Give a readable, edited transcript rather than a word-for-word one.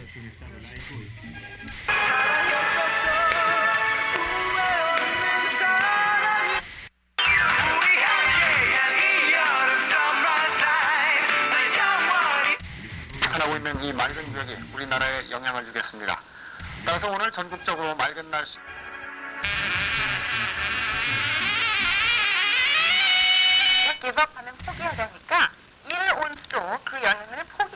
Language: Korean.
나타나고 있는 이 맑은 기억이 우리나라에 영향을 주겠습니다. 따라서 오늘 전국적으로 맑은 날씨 기법하면 포기하자니까 일을 온 수도 그 영향을 포기